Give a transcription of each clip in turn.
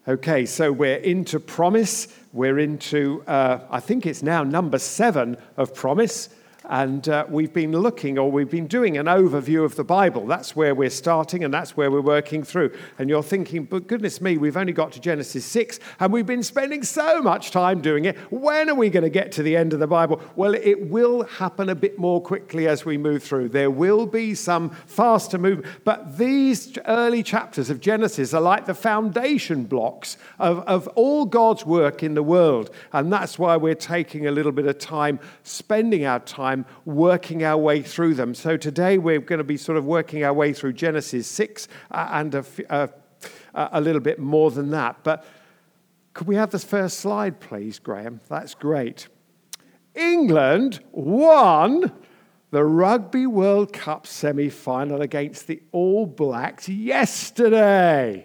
Okay, so we're into promise. We're into, I think it's now number 7 of promise. And we've been doing an overview of the Bible. That's where we're starting, and that's where we're working through. And you're thinking, but goodness me, we've only got to Genesis 6, and we've been spending so much time doing it. When are we going to get to the end of the Bible? Well, it will happen a bit more quickly as we move through. There will be some faster movement. But these early chapters of Genesis are like the foundation blocks of all God's work in the world. And that's why we're taking a little bit of time, spending our time working our way through them. So today we're going to be sort of working our way through Genesis 6 and a little bit more than that. But could we have this first slide, please, Graham? That's great. England won the Rugby World Cup semi-final against the All Blacks yesterday.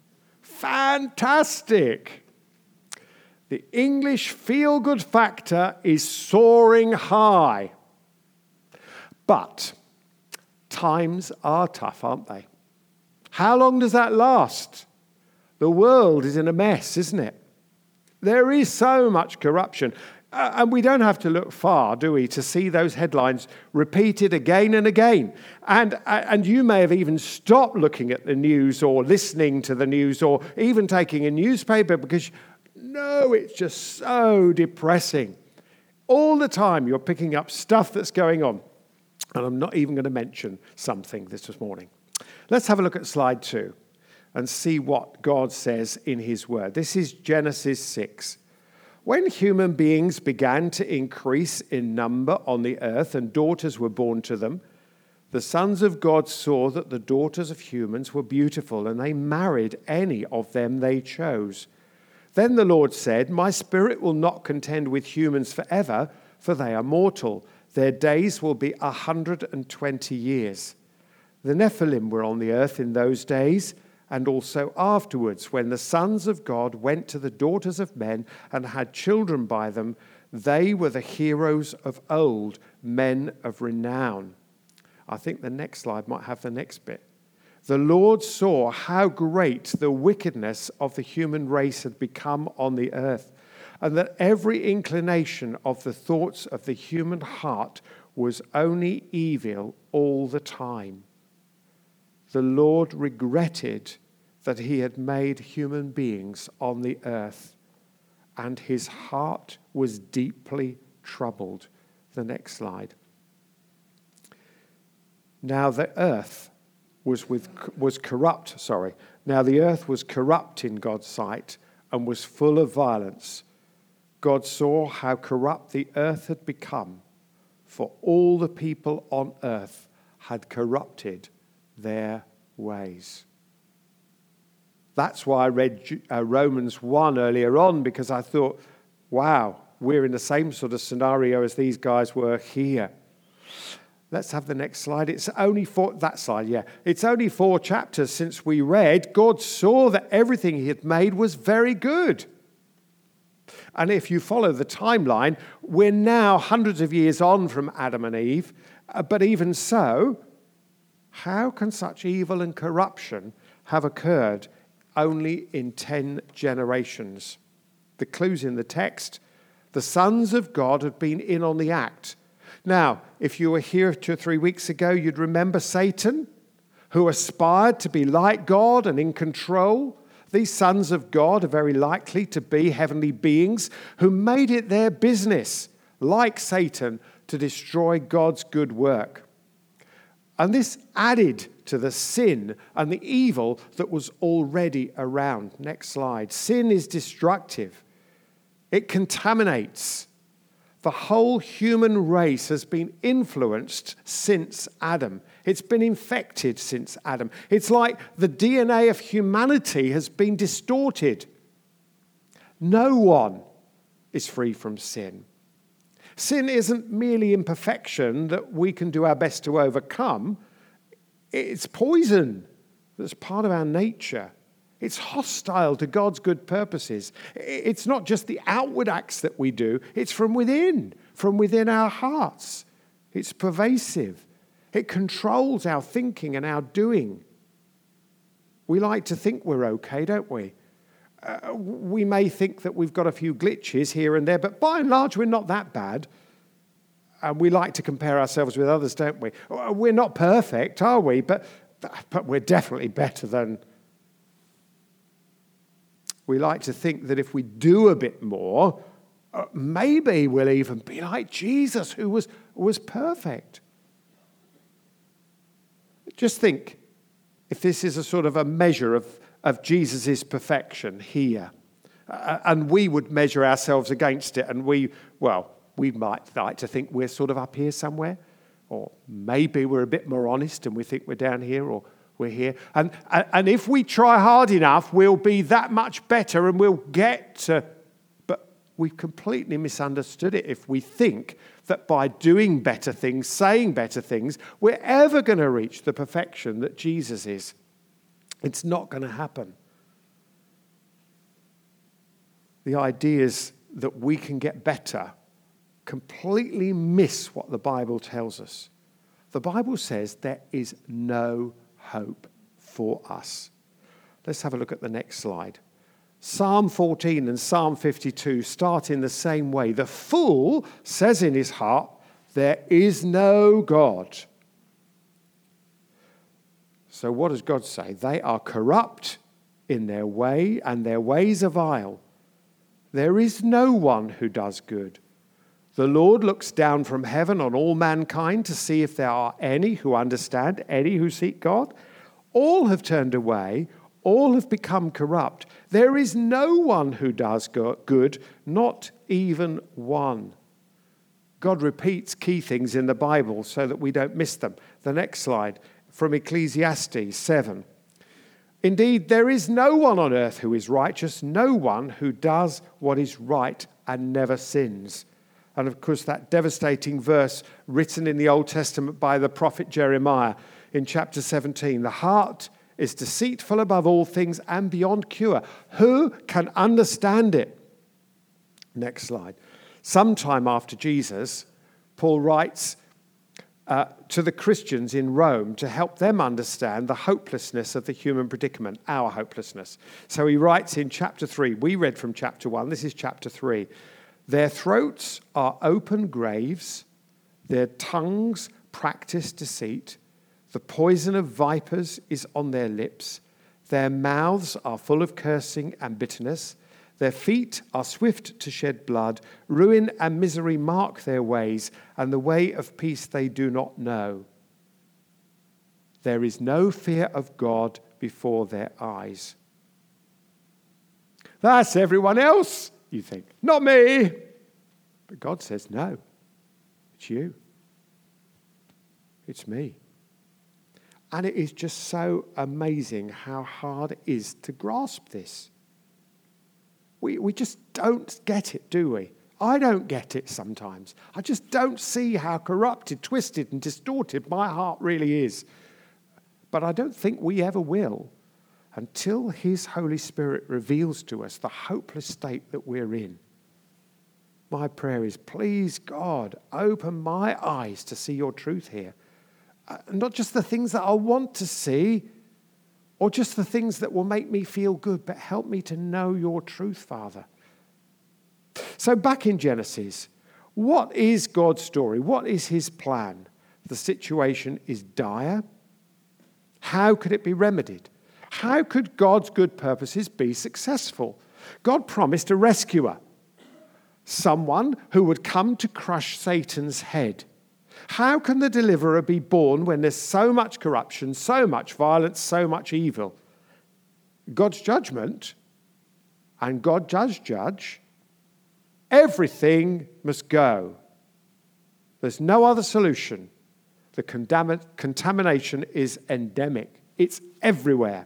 Fantastic. The English feel-good factor is soaring high. But times are tough, aren't they? How long does that last? The world is in a mess, isn't it? There is so much corruption. And we don't have to look far, do we, to see those headlines repeated again and again. And you may have even stopped looking at the news or listening to the news or even taking a newspaper because, no, it's just so depressing. All the time you're picking up stuff that's going on. And I'm not even going to mention something this morning. Let's have a look at slide 2 and see what God says in his word. This is Genesis 6. When human beings began to increase in number on the earth and daughters were born to them, the sons of God saw that the daughters of humans were beautiful, and they married any of them they chose. Then the Lord said, "My spirit will not contend with humans forever, for they are mortal. Their days will be 120 years. The Nephilim were on the earth in those days, and also afterwards, when the sons of God went to the daughters of men and had children by them. They were the heroes of old, men of renown." I think the next slide might have the next bit. The Lord saw how great the wickedness of the human race had become on the earth, and that every inclination of the thoughts of the human heart was only evil all the time. The Lord regretted that he had made human beings on the earth, and his heart was deeply troubled. The next slide. Now the earth was corrupt. Now the earth was corrupt in God's sight and was full of violence. God saw how corrupt the earth had become, for all the people on earth had corrupted their ways. That's why I read Romans 1 earlier on, because I thought, wow, we're in the same sort of scenario as these guys were here. Let's have the next slide. It's only 4 chapters since we read, God saw that everything he had made was very good. And if you follow the timeline, we're now hundreds of years on from Adam and Eve. But even so, how can such evil and corruption have occurred only in 10 generations? The clue's in the text. The sons of God had been in on the act. Now, if you were here 2 or 3 weeks ago, you'd remember Satan, who aspired to be like God and in control. These sons of God are very likely to be heavenly beings who made it their business, like Satan, to destroy God's good work. And this added to the sin and the evil that was already around. Next slide. Sin is destructive. It contaminates. The whole human race has been influenced since Adam. It's been infected since Adam. It's like the DNA of humanity has been distorted. No one is free from sin. Sin isn't merely imperfection that we can do our best to overcome. It's poison that's part of our nature. It's hostile to God's good purposes. It's not just the outward acts that we do. It's from within our hearts. It's pervasive. It controls our thinking and our doing. We like to think we're okay, don't we? We may think that we've got a few glitches here and there, but by and large, we're not that bad. And we like to compare ourselves with others, don't we? We're not perfect, are we? But we're definitely better than... We like to think that if we do a bit more, maybe we'll even be like Jesus, who was perfect. Just think, if this is a sort of a measure of Jesus' perfection here, and we would measure ourselves against it, and we might like to think we're sort of up here somewhere, or maybe we're a bit more honest and we think we're down here, or we're here. And if we try hard enough, we'll be that much better and we'll get to... But we've completely misunderstood it if we think that by doing better things, saying better things, we're ever going to reach the perfection that Jesus is. It's not going to happen. The ideas that we can get better completely miss what the Bible tells us. The Bible says there is no hope for us. Let's have a look at the next slide. Psalm 14 and Psalm 52 start in the same way. The fool says in his heart, there is no God. So what does God say? They are corrupt in their way, and their ways are vile. There is no one who does good. The Lord looks down from heaven on all mankind to see if there are any who understand, any who seek God. All have turned away, all have become corrupt. There is no one who does good, not even one. God repeats key things in the Bible so that we don't miss them. The next slide, from Ecclesiastes 7. Indeed, there is no one on earth who is righteous, no one who does what is right and never sins. And of course, that devastating verse written in the Old Testament by the prophet Jeremiah in chapter 17. The heart is deceitful above all things and beyond cure. Who can understand it? Next slide. Sometime after Jesus, Paul writes to the Christians in Rome to help them understand the hopelessness of the human predicament, our hopelessness. So he writes in chapter 3, we read from chapter 1, this is chapter 3. Their throats are open graves, their tongues practice deceit, the poison of vipers is on their lips, their mouths are full of cursing and bitterness, their feet are swift to shed blood, ruin and misery mark their ways, and the way of peace they do not know. There is no fear of God before their eyes. That's everyone else, you think. Not me. But God says, no, it's you. It's me. And it is just so amazing how hard it is to grasp this. We just don't get it, do we? I don't get it sometimes. I just don't see how corrupted, twisted, and distorted my heart really is. But I don't think we ever will until His Holy Spirit reveals to us the hopeless state that we're in. My prayer is, please, God, open my eyes to see your truth here. Not just the things that I want to see, or just the things that will make me feel good, but help me to know your truth, Father. So back in Genesis, what is God's story? What is his plan? The situation is dire. How could it be remedied? How could God's good purposes be successful? God promised a rescuer, someone who would come to crush Satan's head. How can the deliverer be born when there's so much corruption, so much violence, so much evil? God's judgment, and God does judge, everything must go. There's no other solution. The contamination is endemic. It's everywhere.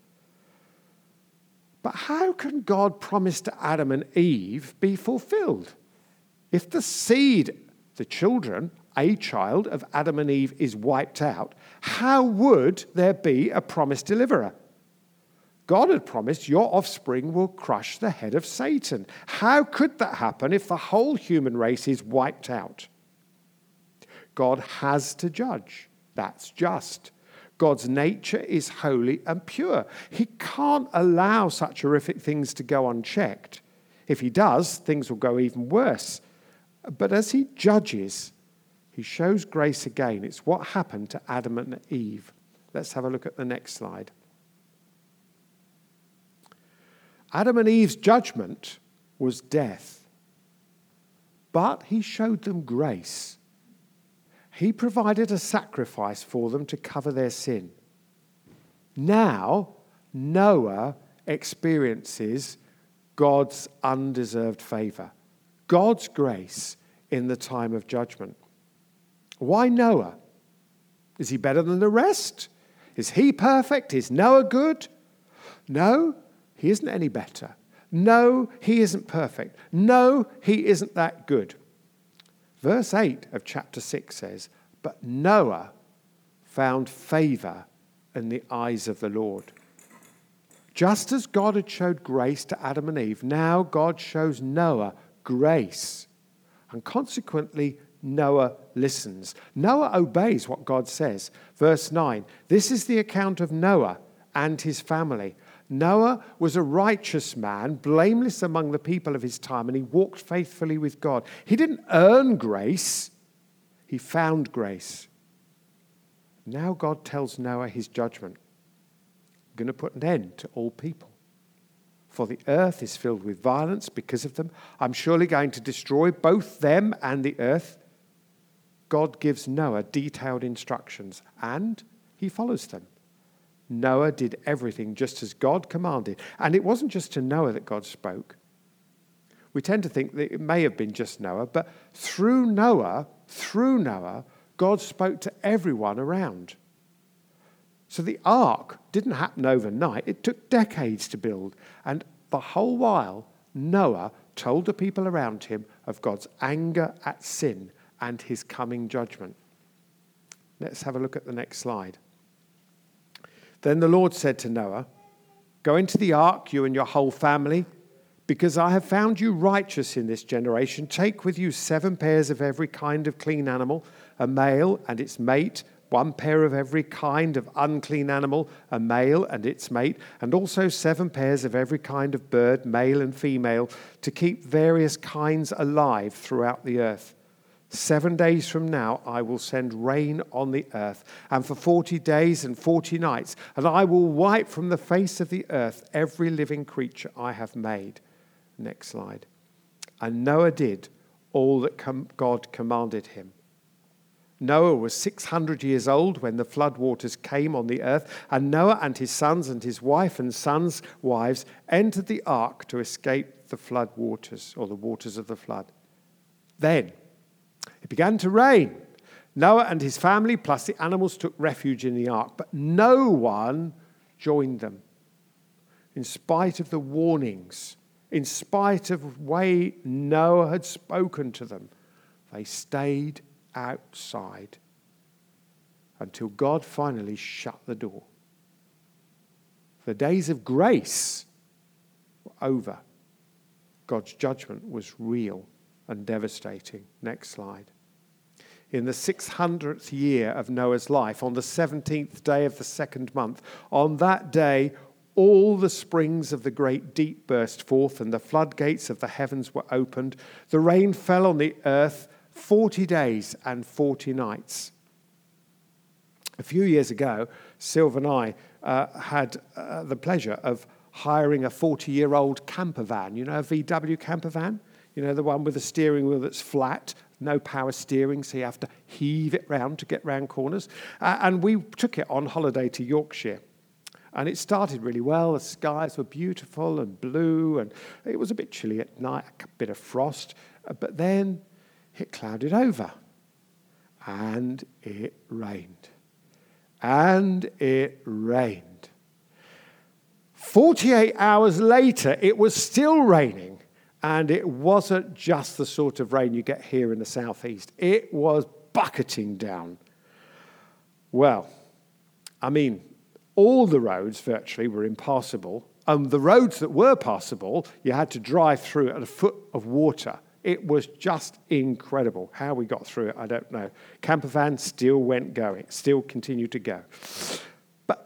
But how can God promise to Adam and Eve be fulfilled? If the seed, the children, a child of Adam and Eve is wiped out, how would there be a promised deliverer? God had promised your offspring will crush the head of Satan. How could that happen if the whole human race is wiped out? God has to judge. That's just. God's nature is holy and pure. He can't allow such horrific things to go unchecked. If he does, things will go even worse. But as he judges, he shows grace again. It's what happened to Adam and Eve. Let's have a look at the next slide. Adam and Eve's judgment was death, but he showed them grace. He provided a sacrifice for them to cover their sin. Now, Noah experiences God's undeserved favor, God's grace in the time of judgment. Why Noah? Is he better than the rest? Is he perfect? Is Noah good? No, he isn't any better. No, he isn't perfect. No, he isn't that good. Verse 8 of chapter 6 says, "But Noah found favor in the eyes of the Lord." Just as God had showed grace to Adam and Eve, now God shows Noah grace. And consequently, Noah listens. Noah obeys what God says. Verse 9, "This is the account of Noah and his family. Noah was a righteous man, blameless among the people of his time, and he walked faithfully with God." He didn't earn grace, he found grace. Now God tells Noah his judgment. "I'm going to put an end to all people. For the earth is filled with violence because of them. I'm surely going to destroy both them and the earth." God gives Noah detailed instructions, and he follows them. Noah did everything just as God commanded. And it wasn't just to Noah that God spoke. We tend to think that it may have been just Noah, but through Noah, God spoke to everyone around. So the ark didn't happen overnight. It took decades to build. And the whole while, Noah told the people around him of God's anger at sin and his coming judgment. Let's have a look at the next slide. Then the Lord said to Noah, "Go into the ark, you and your whole family, because I have found you righteous in this generation. Take with you 7 pairs of every kind of clean animal, a male and its mate, 1 pair of every kind of unclean animal, a male and its mate, and also 7 pairs of every kind of bird, male and female, to keep various kinds alive throughout the earth. 7 days from now I will send rain on the earth, and for 40 days and 40 nights, and I will wipe from the face of the earth every living creature I have made." Next slide. And Noah did all that God commanded him. Noah was 600 years old when the flood waters came on the earth, and Noah and his sons and his wife and sons' wives entered the ark to escape the flood waters, or the waters of the flood. Then it began to rain. Noah and his family plus the animals took refuge in the ark, but no one joined them. In spite of the warnings, in spite of the way Noah had spoken to them, they stayed outside until God finally shut the door. The days of grace were over. God's judgment was real and devastating. Next slide. In the 600th year of Noah's life, on the 17th day of the 2nd month, on that day, all the springs of the great deep burst forth, and the floodgates of the heavens were opened. The rain fell on the earth 40 days and 40 nights. A few years ago, Sylv and I had the pleasure of hiring a 40-year-old camper van. You know, a VW camper van? You know, the one with a steering wheel that's flat, no power steering, so you have to heave it round to get round corners. And we took it on holiday to Yorkshire. And it started really well. The skies were beautiful and blue, and it was a bit chilly at night, a bit of frost. But then it clouded over, and it rained. And it rained. 48 hours later, it was still raining. And it wasn't just the sort of rain you get here in the southeast. It was bucketing down. Well, I mean, all the roads virtually were impassable. And the roads that were passable, you had to drive through at a foot of water. It was just incredible. How we got through it, I don't know. Camper van still went going, still continued to go.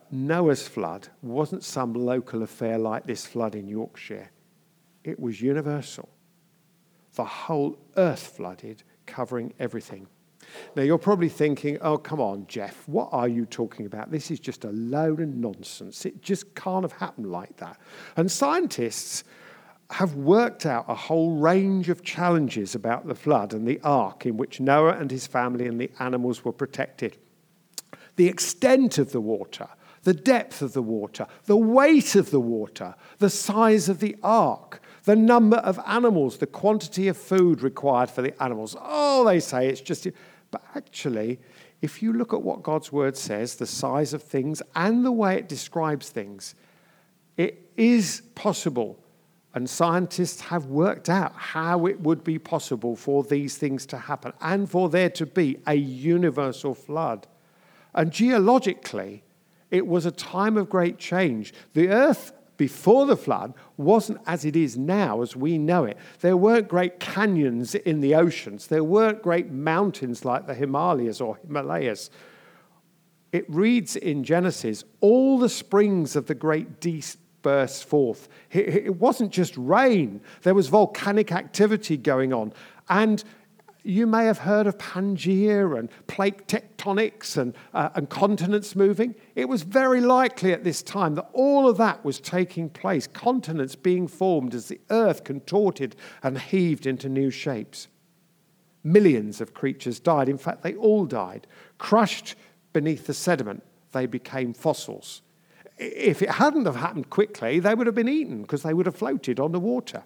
But Noah's flood wasn't some local affair like this flood in Yorkshire. It was universal. The whole earth flooded, covering everything. Now, you're probably thinking, oh, come on, Jeff, what are you talking about? This is just a load of nonsense. It just can't have happened like that. And scientists have worked out a whole range of challenges about the flood and the ark in which Noah and his family and the animals were protected. The extent of the water, the depth of the water, the weight of the water, the size of the ark, the number of animals, the quantity of food required for the animals. Oh, they say it's just... But actually, if you look at what God's word says, the size of things and the way it describes things, it is possible. And scientists have worked out how it would be possible for these things to happen and for there to be a universal flood. And geologically, it was a time of great change. The earth before the flood wasn't as it is now as we know it. There weren't great canyons in the oceans. There weren't great mountains like the Himalayas or Himalayas. It reads in Genesis, all the springs of the great deep burst forth. It wasn't just rain. There was volcanic activity going on. And you may have heard of Pangaea and plate tectonics and continents moving. It was very likely at this time that all of that was taking place, continents being formed as the earth contorted and heaved into new shapes. Millions of creatures died. In fact, they all died. Crushed beneath the sediment, they became fossils. If it hadn't have happened quickly, they would have been eaten because they would have floated on the water.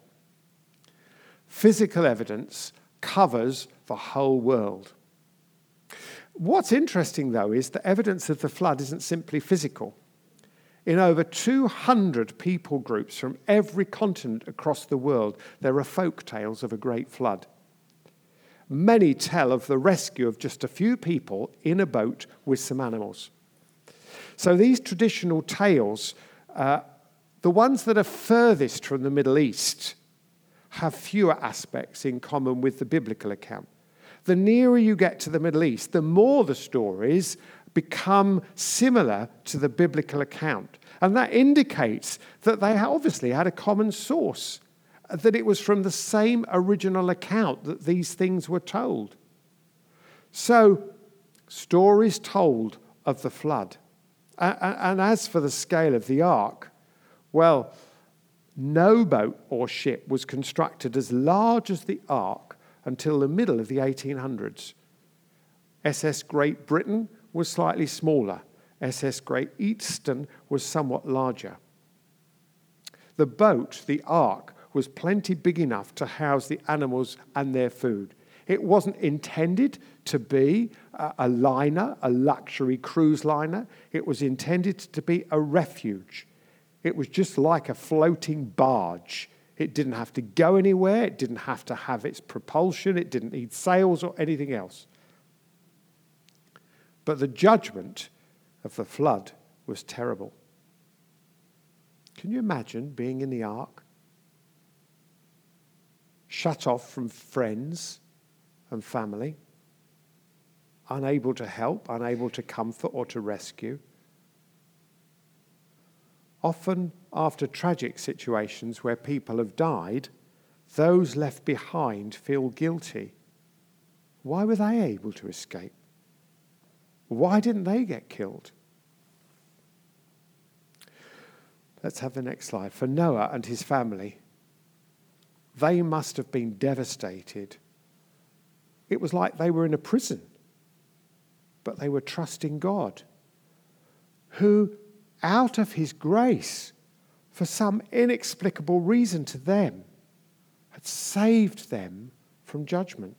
Physical evidence covers the whole world. What's interesting, though, is that evidence of the flood isn't simply physical. In over 200 people groups from every continent across the world, there are folk tales of a great flood. Many tell of the rescue of just a few people in a boat with some animals. So these traditional tales, the ones that are furthest from the Middle East, have fewer aspects in common with the biblical account. The nearer you get to the Middle East, the more the stories become similar to the biblical account. And that indicates that they obviously had a common source, that it was from the same original account that these things were told. So, stories told of the flood. And as for the scale of the ark, well, no boat or ship was constructed as large as the ark until the middle of the 1800s. SS Great Britain was slightly smaller. SS Great Eastern was somewhat larger. The boat, the ark, was plenty big enough to house the animals and their food. It wasn't intended to be a liner, a luxury cruise liner. It was intended to be a refuge. It was just like a floating barge. It didn't have to go anywhere. It didn't have to have its propulsion. It didn't need sails or anything else. But the judgment of the flood was terrible. Can you imagine being in the ark? Shut off from friends and family, unable to help, unable to comfort or to rescue. Often after tragic situations where people have died, those left behind feel guilty. Why were they able to escape? Why didn't they get killed? Let's have the next slide. For Noah and his family, they must have been devastated. It was like they were in a prison, but they were trusting God, who, out of his grace, for some inexplicable reason to them, had saved them from judgment.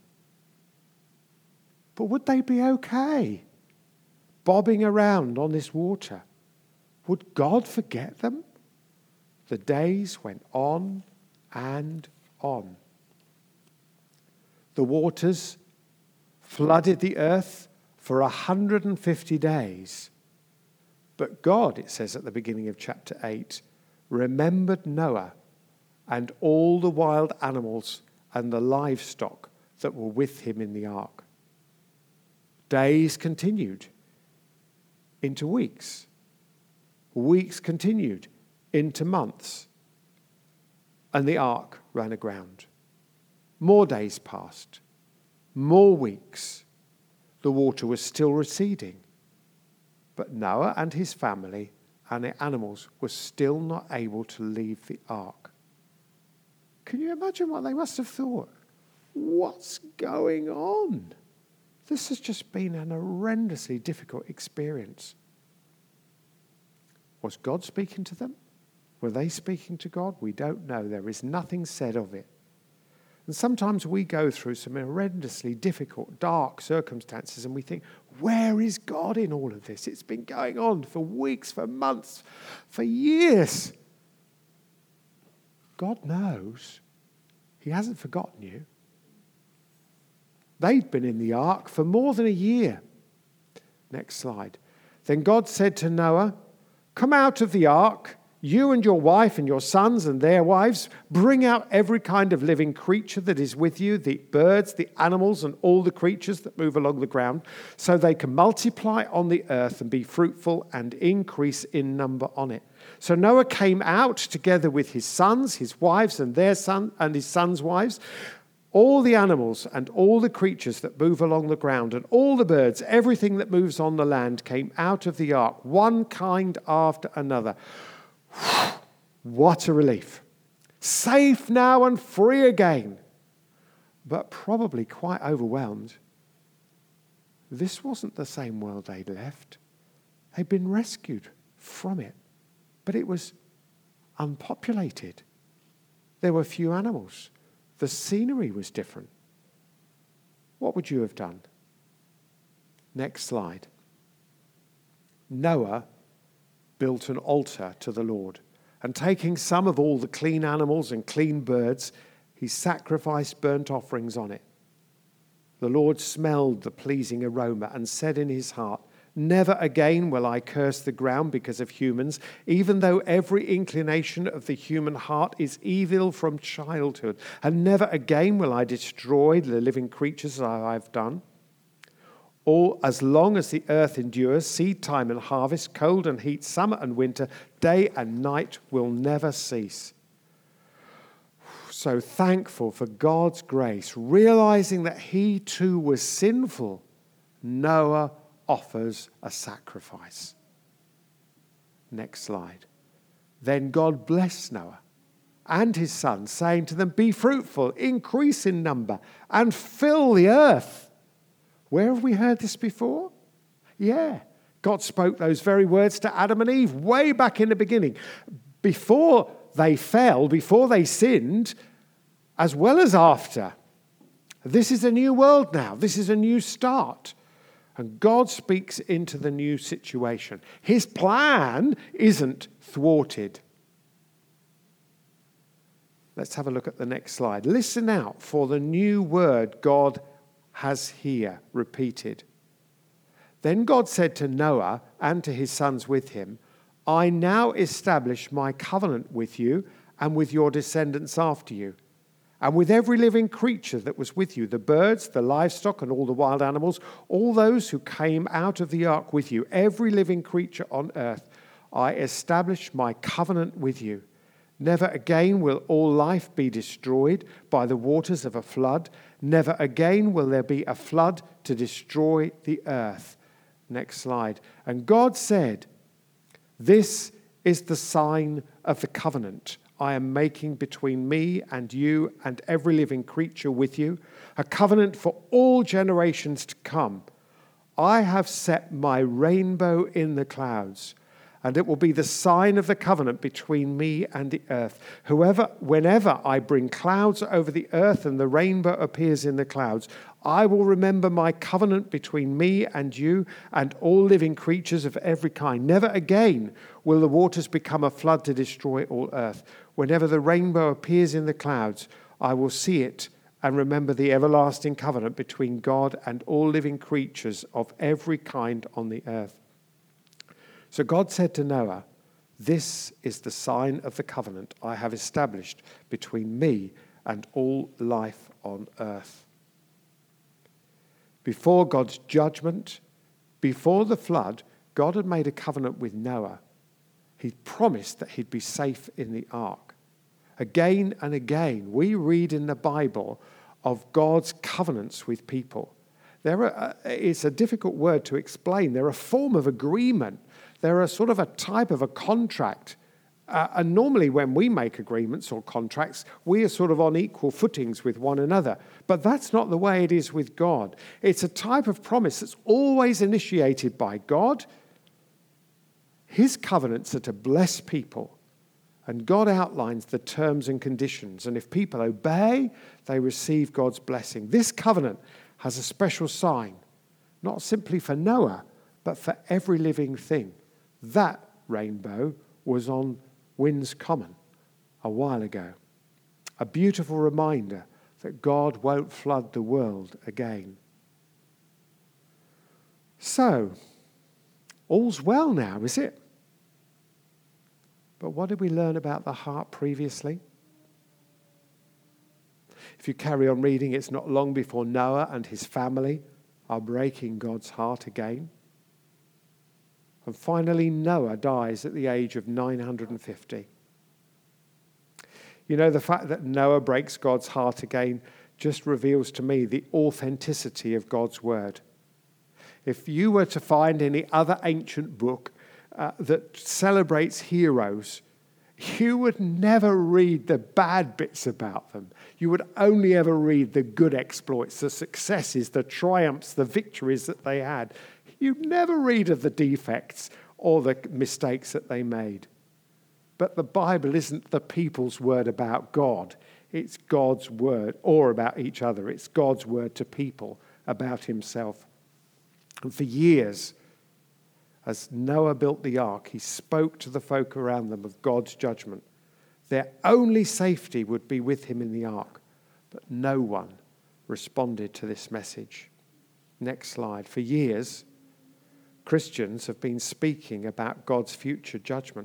But would they be okay, bobbing around on this water? Would God forget them? The days went on and on. The waters flooded the earth for 150 days. But God, it says at the beginning of chapter 8, remembered Noah and all the wild animals and the livestock that were with him in the ark. Days continued into weeks, Weeks continued into months, and the ark ran aground. More days passed, more weeks. The water was still receding, but Noah and his family and the animals were still not able to leave the ark. Can you imagine what they must have thought? What's going on? This has just been an horrendously difficult experience. Was God speaking to them? Were they speaking to God? We don't know. There is nothing said of it. And sometimes we go through some horrendously difficult, dark circumstances and we think, where is God in all of this? It's been going on for weeks, for months, for years. God knows. He hasn't forgotten you. They'd been in the ark for more than a year. Next slide. Then God said to Noah, "Come out of the ark, you and your wife and your sons and their wives. Bring out every kind of living creature that is with you, the birds, the animals, and all the creatures that move along the ground, so they can multiply on the earth and be fruitful and increase in number on it." So Noah came out together with his sons, his wives, and his sons' wives, all the animals and all the creatures that move along the ground, and all the birds, everything that moves on the land, came out of the ark, one kind after another. What a relief. Safe now and free again, but probably quite overwhelmed. This wasn't the same world they'd left. They'd been rescued from it, but it was unpopulated. There were few animals. The scenery was different. What would you have done? Next slide. Noah built an altar to the Lord, and taking some of all the clean animals and clean birds, he sacrificed burnt offerings on it. The Lord smelled the pleasing aroma and said in his heart, "Never again will I curse the ground because of humans, even though every inclination of the human heart is evil from childhood. And never again will I destroy the living creatures as I have done. All as long as the earth endures, seed time and harvest, cold and heat, summer and winter, day and night will never cease." So thankful for God's grace, realizing that he too was sinful, Noah offers a sacrifice. Next slide. Then God blessed Noah and his sons, saying to them, "Be fruitful, increase in number, and fill the earth." Where have we heard this before? Yeah, God spoke those very words to Adam and Eve way back in the beginning. Before they fell, before they sinned, as well as after. This is a new world now. This is a new start. And God speaks into the new situation. His plan isn't thwarted. Let's have a look at the next slide. Listen out for the new word God has here repeated. Then God said to Noah and to his sons with him, "I now establish my covenant with you and with your descendants after you, and with every living creature that was with you, the birds, the livestock, and all the wild animals, all those who came out of the ark with you, every living creature on earth. I establish my covenant with you. Never again will all life be destroyed by the waters of a flood. Never again will there be a flood to destroy the earth." Next slide. And God said, "This is the sign of the covenant I am making between me and you and every living creature with you, a covenant for all generations to come. I have set my rainbow in the clouds, and it will be the sign of the covenant between me and the earth. Whenever I bring clouds over the earth and the rainbow appears in the clouds, I will remember my covenant between me and you and all living creatures of every kind. Never again will the waters become a flood to destroy all earth. Whenever the rainbow appears in the clouds, I will see it and remember the everlasting covenant between God and all living creatures of every kind on the earth." So God said to Noah, "This is the sign of the covenant I have established between me and all life on earth." Before God's judgment, before the flood, God had made a covenant with Noah. He promised that he'd be safe in the ark. Again and again, we read in the Bible of God's covenants with people. It's a difficult word to explain. They're a form of agreement. They're a sort of a type of a contract. And normally when we make agreements or contracts, we are sort of on equal footings with one another. But that's not the way it is with God. It's a type of promise that's always initiated by God. His covenants are to bless people. And God outlines the terms and conditions. And if people obey, they receive God's blessing. This covenant has a special sign, not simply for Noah, but for every living thing. That rainbow was on Winds Common a while ago. A beautiful reminder that God won't flood the world again. So, all's well now, is it? But what did we learn about the heart previously? If you carry on reading, it's not long before Noah and his family are breaking God's heart again. And finally, Noah dies at the age of 950. You know, the fact that Noah breaks God's heart again just reveals to me the authenticity of God's word. If you were to find any other ancient book that celebrates heroes, you would never read the bad bits about them. You would only ever read the good exploits, the successes, the triumphs, the victories that they had. You'd never read of the defects or the mistakes that they made. But the Bible isn't the people's word about God. It's God's word, or about each other. It's God's word to people about himself. And for years, as Noah built the ark, he spoke to the folk around them of God's judgment. Their only safety would be with him in the ark. But no one responded to this message. Next slide. For years, Christians have been speaking about God's future judgment.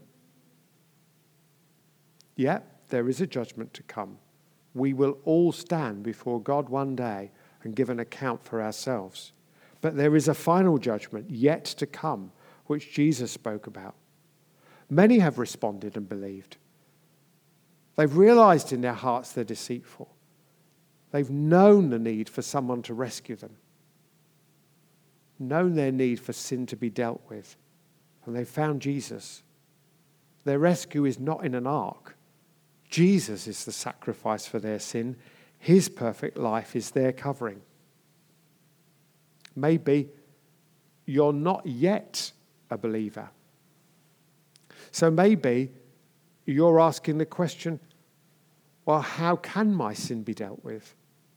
Yet, there is a judgment to come. We will all stand before God one day and give an account for ourselves. But there is a final judgment yet to come, which Jesus spoke about. Many have responded and believed. They've realized in their hearts they're deceitful. They've known the need for someone to rescue them, known their need for sin to be dealt with, and they've found Jesus. Their rescue is not in an ark. Jesus is the sacrifice for their sin. His perfect life is their covering. Maybe you're not yet a believer. So maybe you're asking the question, well, how can my sin be dealt with?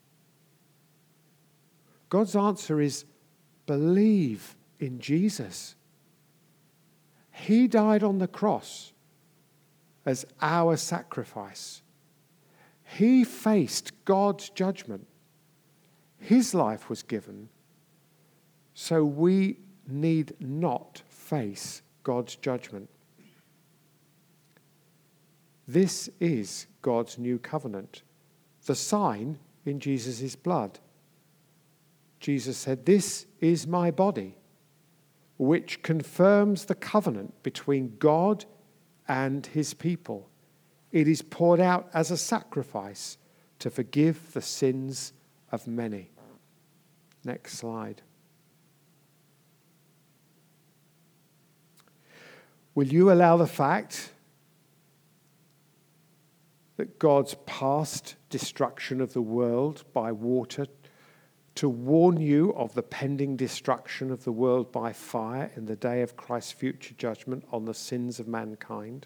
God's answer is believe in Jesus. He died on the cross as our sacrifice. He faced God's judgment. His life was given, so we need not face God's judgment. This is God's new covenant, the sign in Jesus' blood. Jesus said, "This is my body," which confirms the covenant between God and his people. It is poured out as a sacrifice to forgive the sins of many. Next slide. Will you allow the fact that God's past destruction of the world by water to warn you of the pending destruction of the world by fire in the day of Christ's future judgment on the sins of mankind?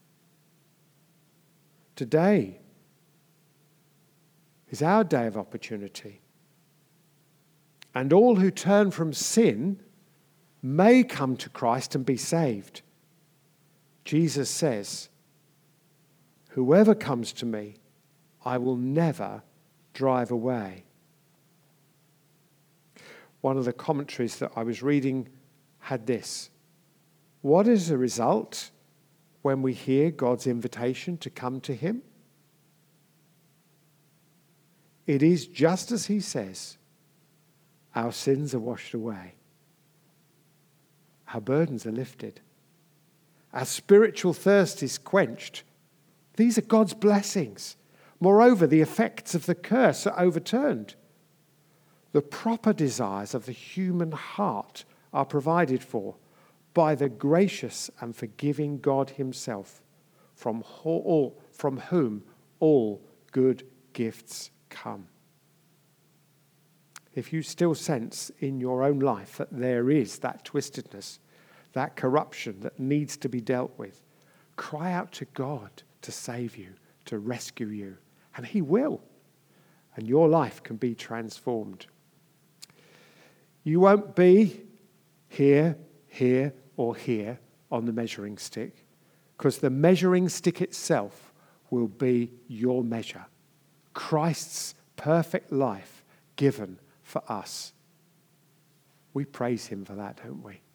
Today is our day of opportunity. And all who turn from sin may come to Christ and be saved. Jesus says, "Whoever comes to me, I will never drive away." One of the commentaries that I was reading had this: what is the result when we hear God's invitation to come to him? It is just as he says, our sins are washed away, our burdens are lifted, Our spiritual thirst is quenched. These are God's blessings. Moreover, the effects of the curse are overturned. The proper desires of the human heart are provided for by the gracious and forgiving God himself, from whom all good gifts come. If you still sense in your own life that there is that twistedness, that corruption that needs to be dealt with, cry out to God to save you, to rescue you, and he will. And your life can be transformed. You won't be here, or here on the measuring stick, because the measuring stick itself will be your measure. Christ's perfect life given for us. We praise him for that, don't we?